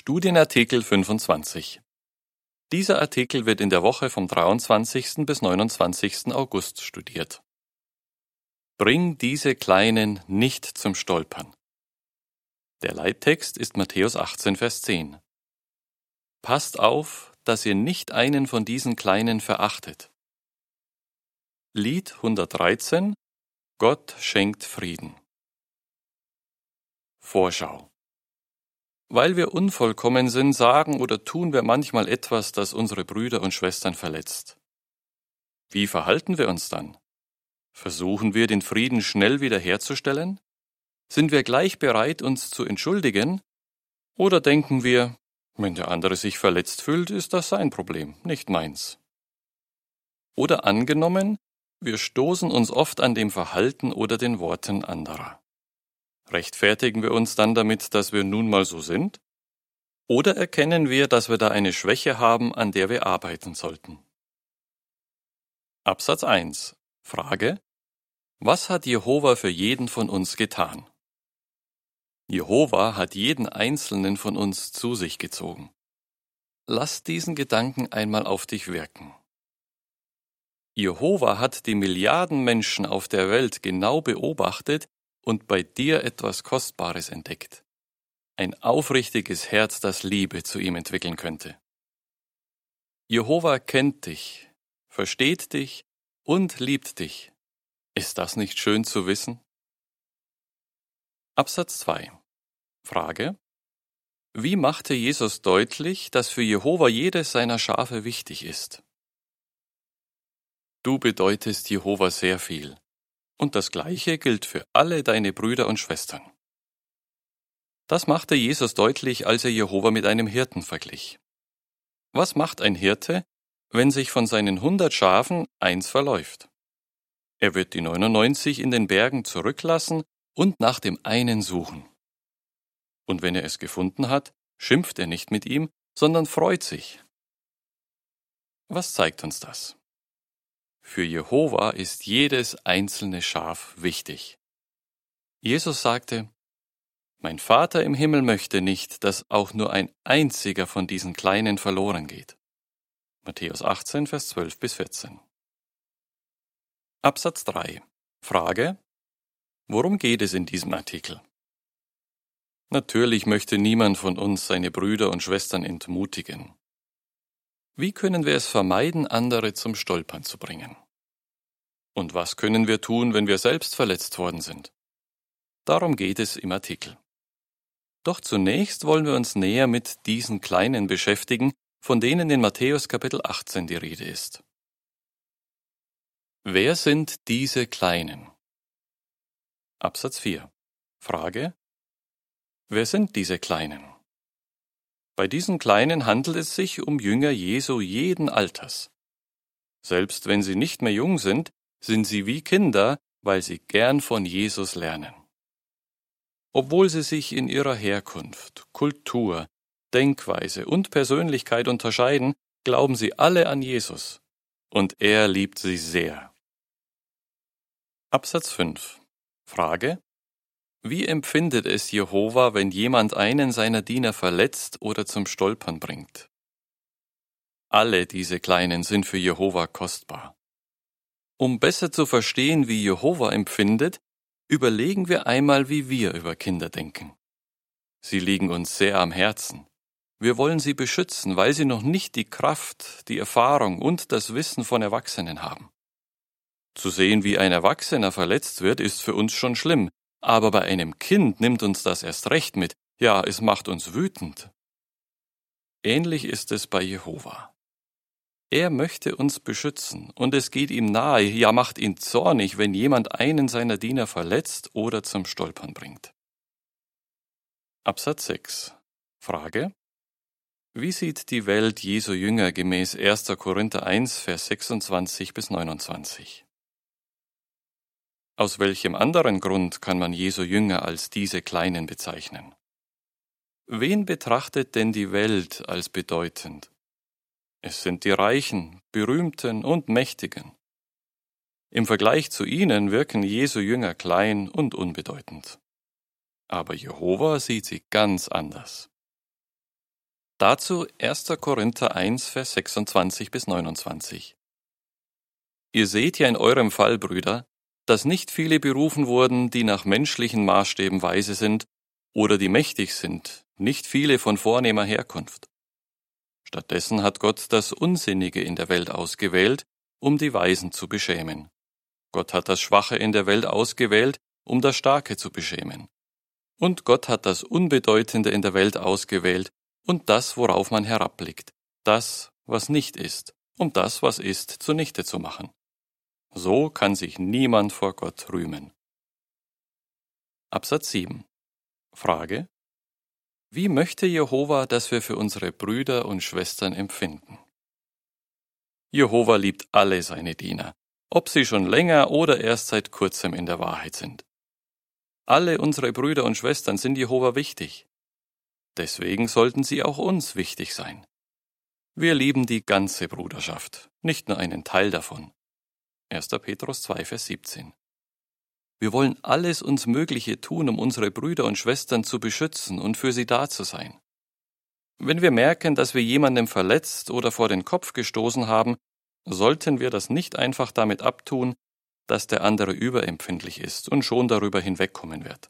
Studienartikel 25. Dieser Artikel wird in der Woche vom 23. bis 29. August studiert. Bring diese Kleinen nicht zum Stolpern. Der Leittext ist Matthäus 18, Vers 10. Passt auf, dass ihr nicht einen von diesen Kleinen verachtet. Lied 113. Gott schenkt Frieden. Vorschau. Weil wir unvollkommen sind, sagen oder tun wir manchmal etwas, das unsere Brüder und Schwestern verletzt. Wie verhalten wir uns dann? Versuchen wir, den Frieden schnell wiederherzustellen? Sind wir gleich bereit, uns zu entschuldigen? Oder denken wir, wenn der andere sich verletzt fühlt, ist das sein Problem, nicht meins? Oder angenommen, wir stoßen uns oft an dem Verhalten oder den Worten anderer. Rechtfertigen wir uns dann damit, dass wir nun mal so sind? Oder erkennen wir, dass wir da eine Schwäche haben, an der wir arbeiten sollten? Absatz 1. Frage: Was hat Jehova für jeden von uns getan? Jehova hat jeden einzelnen von uns zu sich gezogen. Lass diesen Gedanken einmal auf dich wirken. Jehova hat die Milliarden Menschen auf der Welt genau beobachtet und bei dir etwas Kostbares entdeckt. Ein aufrichtiges Herz, das Liebe zu ihm entwickeln könnte. Jehova kennt dich, versteht dich und liebt dich. Ist das nicht schön zu wissen? Absatz 2. Frage: Wie machte Jesus deutlich, dass für Jehova jedes seiner Schafe wichtig ist? Du bedeutest Jehova sehr viel. Und das Gleiche gilt für alle deine Brüder und Schwestern. Das machte Jesus deutlich, als er Jehova mit einem Hirten verglich. Was macht ein Hirte, wenn sich von seinen 100 Schafen eins verläuft? Er wird die 99 in den Bergen zurücklassen und nach dem einen suchen. Und wenn er es gefunden hat, schimpft er nicht mit ihm, sondern freut sich. Was zeigt uns das? Für Jehova ist jedes einzelne Schaf wichtig. Jesus sagte: Mein Vater im Himmel möchte nicht, dass auch nur ein einziger von diesen Kleinen verloren geht. Matthäus 18, Vers 12 bis 14. Absatz 3. Frage: Worum geht es in diesem Artikel? Natürlich möchte niemand von uns seine Brüder und Schwestern entmutigen. Wie können wir es vermeiden, andere zum Stolpern zu bringen? Und was können wir tun, wenn wir selbst verletzt worden sind? Darum geht es im Artikel. Doch zunächst wollen wir uns näher mit diesen Kleinen beschäftigen, von denen in Matthäus Kapitel 18 die Rede ist. Wer sind diese Kleinen? Absatz 4. Frage: Wer sind diese Kleinen? Bei diesen Kleinen handelt es sich um Jünger Jesu jeden Alters. Selbst wenn sie nicht mehr jung sind sie wie Kinder, weil sie gern von Jesus lernen. Obwohl sie sich in ihrer Herkunft, Kultur, Denkweise und Persönlichkeit unterscheiden, glauben sie alle an Jesus. Und er liebt sie sehr. Absatz 5. Frage: Wie empfindet es Jehova, wenn jemand einen seiner Diener verletzt oder zum Stolpern bringt? Alle diese Kleinen sind für Jehova kostbar. Um besser zu verstehen, wie Jehova empfindet, überlegen wir einmal, wie wir über Kinder denken. Sie liegen uns sehr am Herzen. Wir wollen sie beschützen, weil sie noch nicht die Kraft, die Erfahrung und das Wissen von Erwachsenen haben. Zu sehen, wie ein Erwachsener verletzt wird, ist für uns schon schlimm, aber bei einem Kind nimmt uns das erst recht mit, ja, es macht uns wütend. Ähnlich ist es bei Jehova. Er möchte uns beschützen, und es geht ihm nahe, ja macht ihn zornig, wenn jemand einen seiner Diener verletzt oder zum Stolpern bringt. Absatz 6. Frage: Wie sieht die Welt Jesu Jünger gemäß 1. Korinther 1, Vers 26 bis 29? Aus welchem anderen Grund kann man Jesu Jünger als diese Kleinen bezeichnen? Wen betrachtet denn die Welt als bedeutend? Es sind die Reichen, Berühmten und Mächtigen. Im Vergleich zu ihnen wirken Jesu Jünger klein und unbedeutend. Aber Jehova sieht sie ganz anders. Dazu 1. Korinther 1, Vers 26 bis 29. Ihr seht ja in eurem Fall, Brüder, dass nicht viele berufen wurden, die nach menschlichen Maßstäben weise sind oder die mächtig sind, nicht viele von vornehmer Herkunft. Stattdessen hat Gott das Unsinnige in der Welt ausgewählt, um die Weisen zu beschämen. Gott hat das Schwache in der Welt ausgewählt, um das Starke zu beschämen. Und Gott hat das Unbedeutende in der Welt ausgewählt und das, worauf man herabblickt, das, was nicht ist, um das, was ist, zunichte zu machen. So kann sich niemand vor Gott rühmen. Absatz 7. Frage: Wie möchte Jehova, dass wir für unsere Brüder und Schwestern empfinden? Jehova liebt alle seine Diener, ob sie schon länger oder erst seit kurzem in der Wahrheit sind. Alle unsere Brüder und Schwestern sind Jehova wichtig. Deswegen sollten sie auch uns wichtig sein. Wir lieben die ganze Bruderschaft, nicht nur einen Teil davon. 1. Petrus 2, Vers 17. Wir wollen alles uns Mögliche tun, um unsere Brüder und Schwestern zu beschützen und für sie da zu sein. Wenn wir merken, dass wir jemandem verletzt oder vor den Kopf gestoßen haben, sollten wir das nicht einfach damit abtun, dass der andere überempfindlich ist und schon darüber hinwegkommen wird.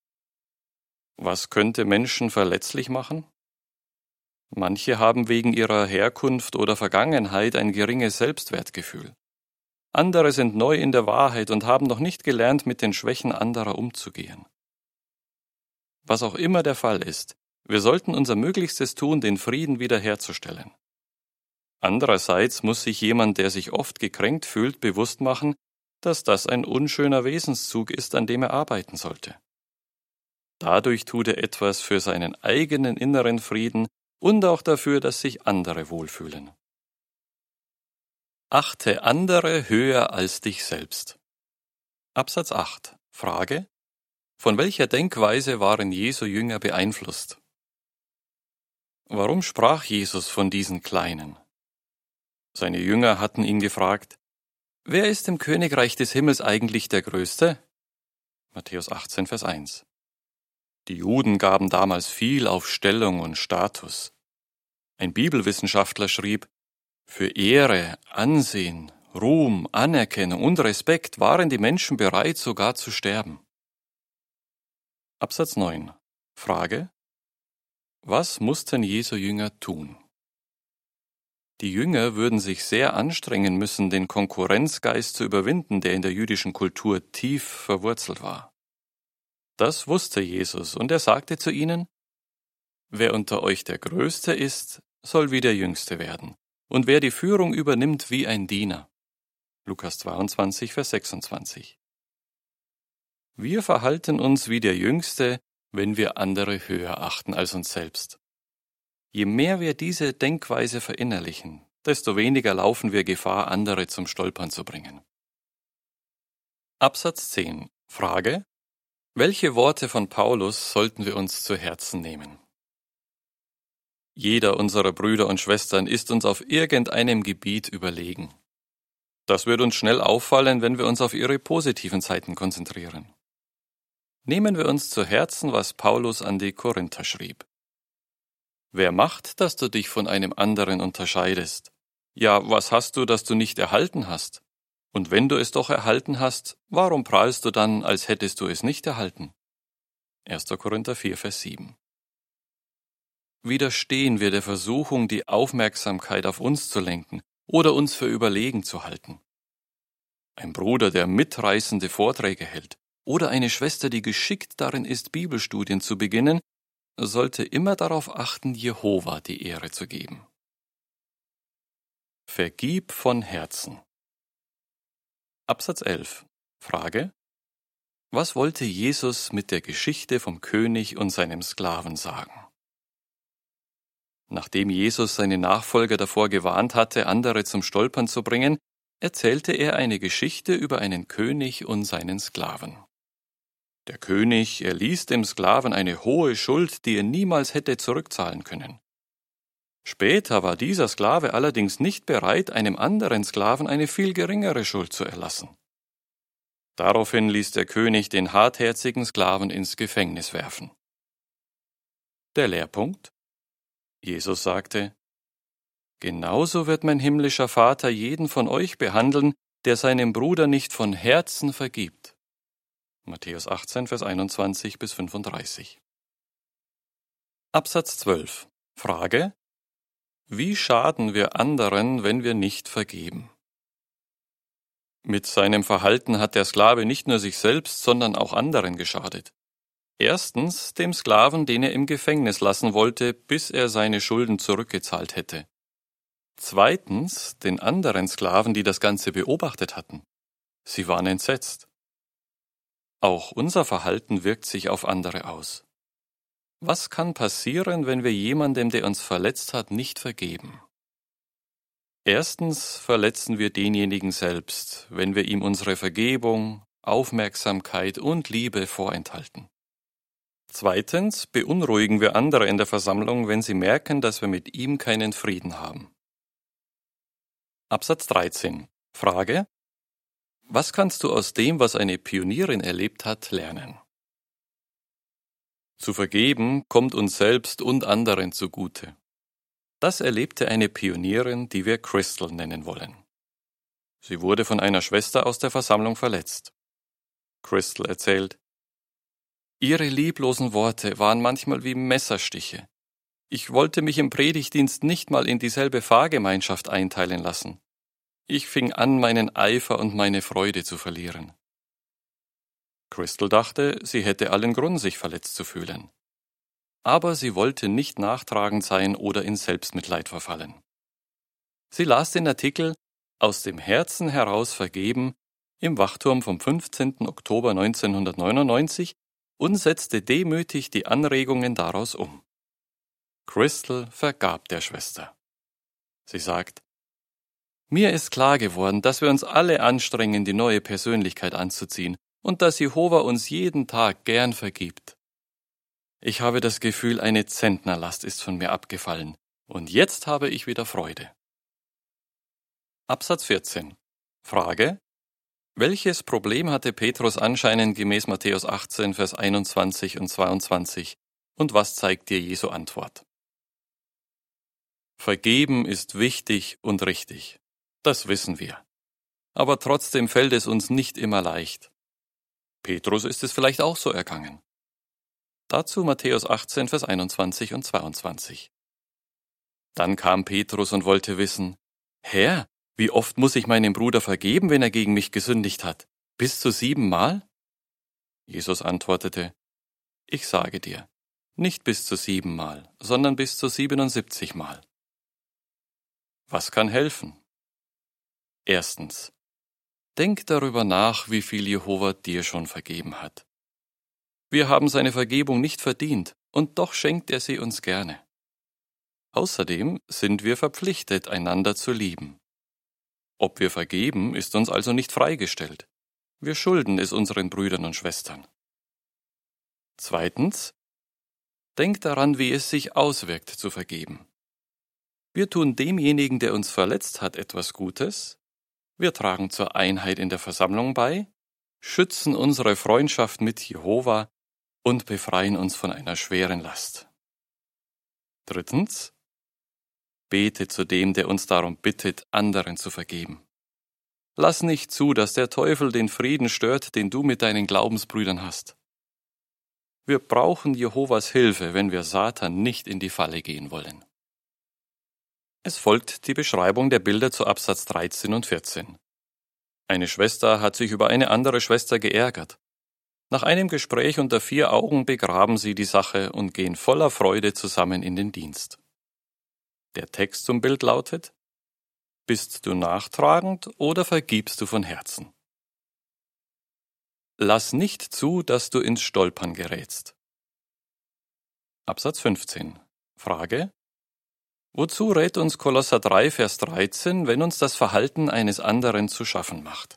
Was könnte Menschen verletzlich machen? Manche haben wegen ihrer Herkunft oder Vergangenheit ein geringes Selbstwertgefühl. Andere sind neu in der Wahrheit und haben noch nicht gelernt, mit den Schwächen anderer umzugehen. Was auch immer der Fall ist, wir sollten unser Möglichstes tun, den Frieden wiederherzustellen. Andererseits muss sich jemand, der sich oft gekränkt fühlt, bewusst machen, dass das ein unschöner Wesenszug ist, an dem er arbeiten sollte. Dadurch tut er etwas für seinen eigenen inneren Frieden und auch dafür, dass sich andere wohlfühlen. Achte andere höher als dich selbst. Absatz 8. Frage: Von welcher Denkweise waren Jesu Jünger beeinflusst? Warum sprach Jesus von diesen Kleinen? Seine Jünger hatten ihn gefragt: Wer ist im Königreich des Himmels eigentlich der Größte? Matthäus 18, Vers 1. Die Juden gaben damals viel auf Stellung und Status. Ein Bibelwissenschaftler schrieb: Für Ehre, Ansehen, Ruhm, Anerkennung und Respekt waren die Menschen bereit, sogar zu sterben. Absatz 9. Frage: Was mussten Jesu Jünger tun? Die Jünger würden sich sehr anstrengen müssen, den Konkurrenzgeist zu überwinden, der in der jüdischen Kultur tief verwurzelt war. Das wusste Jesus, und er sagte zu ihnen: Wer unter euch der Größte ist, soll wie der Jüngste werden, und wer die Führung übernimmt, wie ein Diener. Lukas 22, Vers 26. Wir verhalten uns wie der Jüngste, wenn wir andere höher achten als uns selbst. Je mehr wir diese Denkweise verinnerlichen, desto weniger laufen wir Gefahr, andere zum Stolpern zu bringen. Absatz 10. Frage: Welche Worte von Paulus sollten wir uns zu Herzen nehmen? Jeder unserer Brüder und Schwestern ist uns auf irgendeinem Gebiet überlegen. Das wird uns schnell auffallen, wenn wir uns auf ihre positiven Seiten konzentrieren. Nehmen wir uns zu Herzen, was Paulus an die Korinther schrieb. Wer macht, dass du dich von einem anderen unterscheidest? Ja, was hast du, das du nicht erhalten hast? Und wenn du es doch erhalten hast, warum prahlst du dann, als hättest du es nicht erhalten? 1. Korinther 4, Vers 7. Widerstehen wir der Versuchung, die Aufmerksamkeit auf uns zu lenken oder uns für überlegen zu halten. Ein Bruder, der mitreißende Vorträge hält, oder eine Schwester, die geschickt darin ist, Bibelstudien zu beginnen, sollte immer darauf achten, Jehova die Ehre zu geben. Vergib von Herzen. Absatz 11. Frage: Was wollte Jesus mit der Geschichte vom König und seinem Sklaven sagen? Nachdem Jesus seine Nachfolger davor gewarnt hatte, andere zum Stolpern zu bringen, erzählte er eine Geschichte über einen König und seinen Sklaven. Der König erließ dem Sklaven eine hohe Schuld, die er niemals hätte zurückzahlen können. Später war dieser Sklave allerdings nicht bereit, einem anderen Sklaven eine viel geringere Schuld zu erlassen. Daraufhin ließ der König den hartherzigen Sklaven ins Gefängnis werfen. Der Lehrpunkt: Jesus sagte: Genauso wird mein himmlischer Vater jeden von euch behandeln, der seinem Bruder nicht von Herzen vergibt. Matthäus 18, Vers 21 bis 35. Absatz 12. Frage: Wie schaden wir anderen, wenn wir nicht vergeben? Mit seinem Verhalten hat der Sklave nicht nur sich selbst, sondern auch anderen geschadet. Erstens dem Sklaven, den er im Gefängnis lassen wollte, bis er seine Schulden zurückgezahlt hätte. Zweitens den anderen Sklaven, die das Ganze beobachtet hatten. Sie waren entsetzt. Auch unser Verhalten wirkt sich auf andere aus. Was kann passieren, wenn wir jemandem, der uns verletzt hat, nicht vergeben? Erstens verletzen wir denjenigen selbst, wenn wir ihm unsere Vergebung, Aufmerksamkeit und Liebe vorenthalten. Zweitens beunruhigen wir andere in der Versammlung, wenn sie merken, dass wir mit ihm keinen Frieden haben. Absatz 13. Frage: Was kannst du aus dem, was eine Pionierin erlebt hat, lernen? Zu vergeben kommt uns selbst und anderen zugute. Das erlebte eine Pionierin, die wir Crystal nennen wollen. Sie wurde von einer Schwester aus der Versammlung verletzt. Crystal erzählt: Ihre lieblosen Worte waren manchmal wie Messerstiche. Ich wollte mich im Predigtdienst nicht mal in dieselbe Pfarrgemeinschaft einteilen lassen. Ich fing an, meinen Eifer und meine Freude zu verlieren. Crystal dachte, sie hätte allen Grund, sich verletzt zu fühlen. Aber sie wollte nicht nachtragend sein oder in Selbstmitleid verfallen. Sie las den Artikel Aus dem Herzen heraus vergeben im Wachturm vom 15. Oktober 1999 und setzte demütig die Anregungen daraus um. Crystal vergab der Schwester. Sie sagt: Mir ist klar geworden, dass wir uns alle anstrengen, die neue Persönlichkeit anzuziehen und dass Jehova uns jeden Tag gern vergibt. Ich habe das Gefühl, eine Zentnerlast ist von mir abgefallen und jetzt habe ich wieder Freude. Absatz 14. Frage: Welches Problem hatte Petrus anscheinend gemäß Matthäus 18, Vers 21 und 22 und was zeigt dir Jesu Antwort? Vergeben ist wichtig und richtig. Das wissen wir. Aber trotzdem fällt es uns nicht immer leicht. Petrus ist es vielleicht auch so ergangen. Dazu Matthäus 18, Vers 21 und 22. Dann kam Petrus und wollte wissen: Herr, wie oft muss ich meinem Bruder vergeben, wenn er gegen mich gesündigt hat? Bis zu 7 Mal? Jesus antwortete: Ich sage dir, nicht bis zu 7 Mal, sondern bis zu 77 Mal. Was kann helfen? Erstens: Denk darüber nach, wie viel Jehova dir schon vergeben hat. Wir haben seine Vergebung nicht verdient, und doch schenkt er sie uns gerne. Außerdem sind wir verpflichtet, einander zu lieben. Ob wir vergeben, ist uns also nicht freigestellt. Wir schulden es unseren Brüdern und Schwestern. Zweitens: Denk daran, wie es sich auswirkt, zu vergeben. Wir tun demjenigen, der uns verletzt hat, etwas Gutes, wir tragen zur Einheit in der Versammlung bei, schützen unsere Freundschaft mit Jehova und befreien uns von einer schweren Last. Drittens: Bete zu dem, der uns darum bittet, anderen zu vergeben. Lass nicht zu, dass der Teufel den Frieden stört, den du mit deinen Glaubensbrüdern hast. Wir brauchen Jehovas Hilfe, wenn wir Satan nicht in die Falle gehen wollen. Es folgt die Beschreibung der Bilder zu Absatz 13 und 14. Eine Schwester hat sich über eine andere Schwester geärgert. Nach einem Gespräch unter 4 Augen begraben sie die Sache und gehen voller Freude zusammen in den Dienst. Der Text zum Bild lautet: Bist du nachtragend oder vergibst du von Herzen? Lass nicht zu, dass du ins Stolpern gerätst. Absatz 15. Frage: Wozu rät uns Kolosser 3, Vers 13, wenn uns das Verhalten eines anderen zu schaffen macht?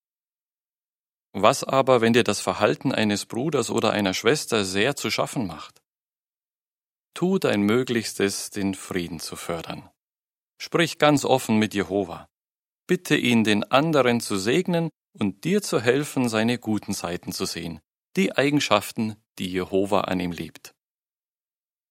Was aber, wenn dir das Verhalten eines Bruders oder einer Schwester sehr zu schaffen macht? Tu dein Möglichstes, den Frieden zu fördern. Sprich ganz offen mit Jehova. Bitte ihn, den anderen zu segnen und dir zu helfen, seine guten Seiten zu sehen, die Eigenschaften, die Jehova an ihm liebt.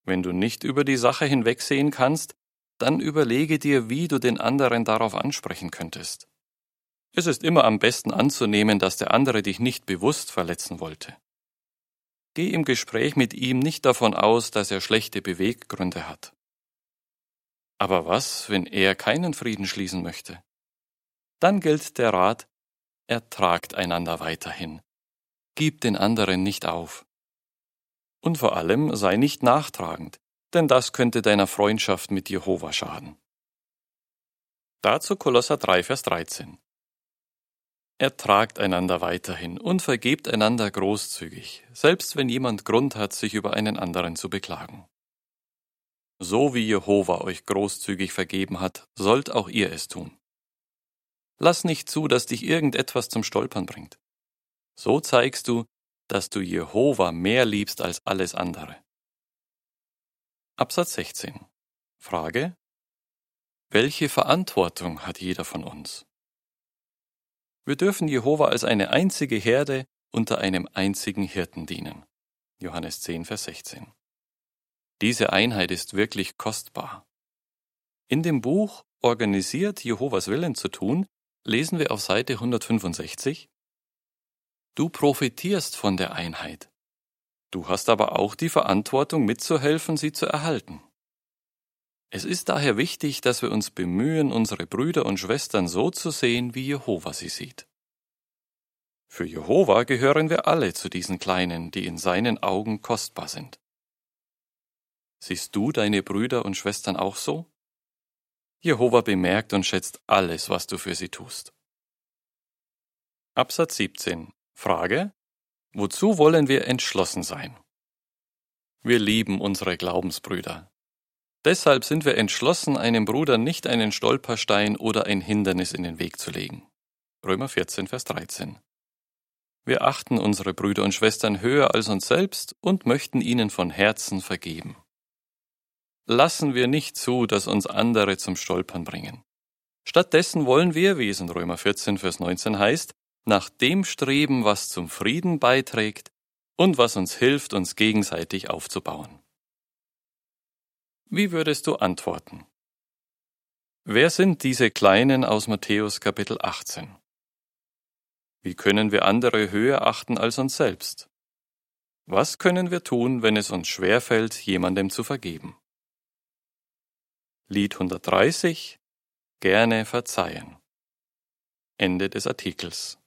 Wenn du nicht über die Sache hinwegsehen kannst, dann überlege dir, wie du den anderen darauf ansprechen könntest. Es ist immer am besten anzunehmen, dass der andere dich nicht bewusst verletzen wollte. Geh im Gespräch mit ihm nicht davon aus, dass er schlechte Beweggründe hat. Aber was, wenn er keinen Frieden schließen möchte? Dann gilt der Rat, ertragt einander weiterhin. Gib den anderen nicht auf. Und vor allem sei nicht nachtragend, denn das könnte deiner Freundschaft mit Jehova schaden. Dazu Kolosser 3, Vers 13. Ertragt einander weiterhin und vergebt einander großzügig, selbst wenn jemand Grund hat, sich über einen anderen zu beklagen. So wie Jehova euch großzügig vergeben hat, sollt auch ihr es tun. Lass nicht zu, dass dich irgendetwas zum Stolpern bringt. So zeigst du, dass du Jehova mehr liebst als alles andere. Absatz 16. Frage: Welche Verantwortung hat jeder von uns? Wir dürfen Jehova als eine einzige Herde unter einem einzigen Hirten dienen. Johannes 10, Vers 16. Diese Einheit ist wirklich kostbar. In dem Buch Organisiert Jehovas Willen zu tun lesen wir auf Seite 165: Du profitierst von der Einheit. Du hast aber auch die Verantwortung, mitzuhelfen, sie zu erhalten. Es ist daher wichtig, dass wir uns bemühen, unsere Brüder und Schwestern so zu sehen, wie Jehova sie sieht. Für Jehova gehören wir alle zu diesen Kleinen, die in seinen Augen kostbar sind. Siehst du deine Brüder und Schwestern auch so? Jehova bemerkt und schätzt alles, was du für sie tust. Absatz 17. Frage: Wozu wollen wir entschlossen sein? Wir lieben unsere Glaubensbrüder. Deshalb sind wir entschlossen, einem Bruder nicht einen Stolperstein oder ein Hindernis in den Weg zu legen. Römer 14, Vers 13. Wir achten unsere Brüder und Schwestern höher als uns selbst und möchten ihnen von Herzen vergeben. Lassen wir nicht zu, dass uns andere zum Stolpern bringen. Stattdessen wollen wir, wie es in Römer 14, Vers 19 heißt, nach dem streben, was zum Frieden beiträgt und was uns hilft, uns gegenseitig aufzubauen. Wie würdest du antworten? Wer sind diese Kleinen aus Matthäus Kapitel 18? Wie können wir andere höher achten als uns selbst? Was können wir tun, wenn es uns schwerfällt, jemandem zu vergeben? Lied 130: Gerne verzeihen. Ende des Artikels.